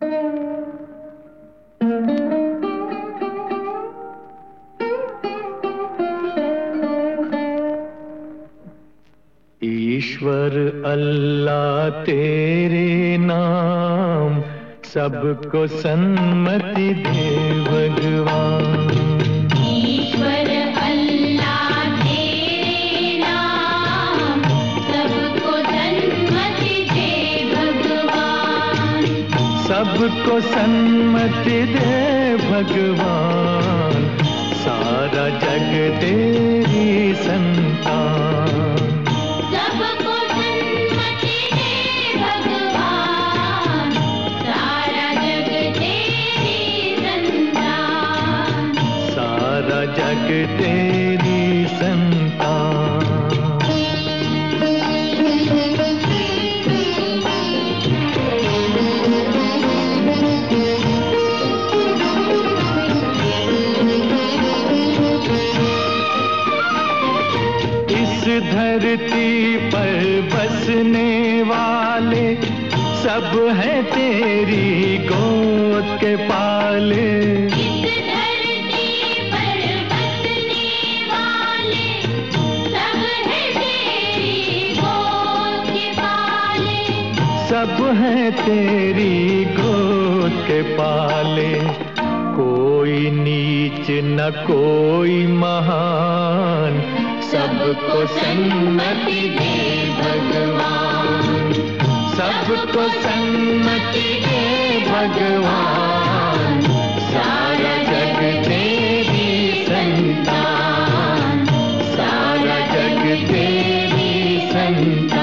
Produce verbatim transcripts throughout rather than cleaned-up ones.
ईश्वर अल्लाह तेरे नाम सबको सन्मति दे भगवान। ईश्वर अल्लाह तेरे नाम सबको सन्मति दे भगवान। सबको सन्मति दे भगवान, सारा जग तेरी संतान। जग तेरी संतान। इस धरती पर बसने वाले सब हैं तेरी गोद के पाले। सब हैं तेरी गोद के पाले, कोई नीच न कोई महान, सबको सन्मति दे भगवान। सबको सन्मति दे भगवान, सारा जग तेरी संतान। सारा जग तेरी संतान।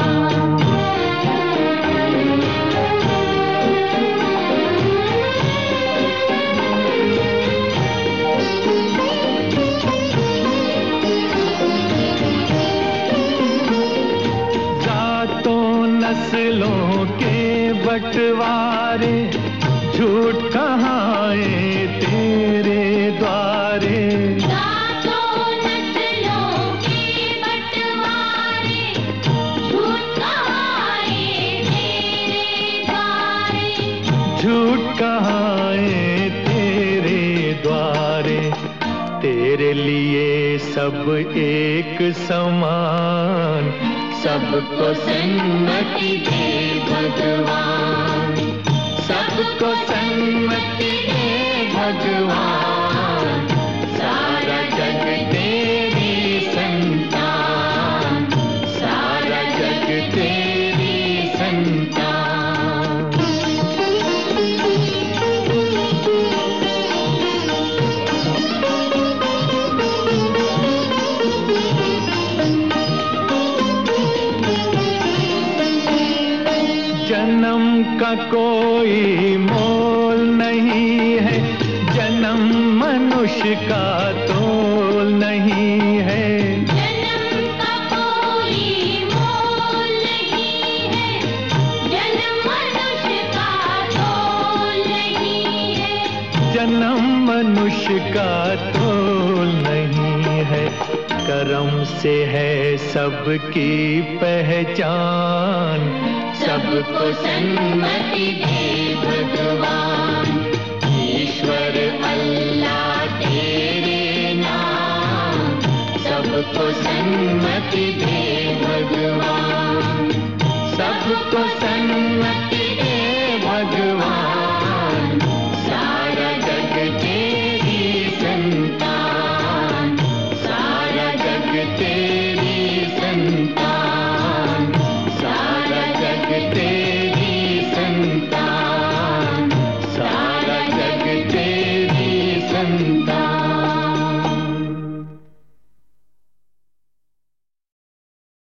नस्लों के बंटवारे झूठ कहाए तेरे द्वारे। जातों नस्लों के बंटवारे झूठ कहाए तेरे द्वारे। झूठ कहाए तेरे द्वारे, तेरे लिए सब एक समान। सबको सन्मति दे भगवान। सबको सन्मति दे भगवान, सारा जग तेरी संतान। सारा जग तेरी संतान। जन्म का कोई मोल नहीं है, जन्म मनुष्य का तोल नहीं है। जन्म का कोई मोल नहीं है, जन्म मनुष्य का तोल नहीं है। जन्म मनुष्य का तोल नहीं है, कर्म से है सबकी पहचान। सबको सन्मति दे भगवान। ईश्वर अल्लाह तेरे नाम सबको सन्मति दे भगवान। सबको सन्मति दे भगवान, सारा जग तेरी संतान। सारा जग तेरी संतान। सारा जग तेरी संतान। सारा जग तेरी संतान।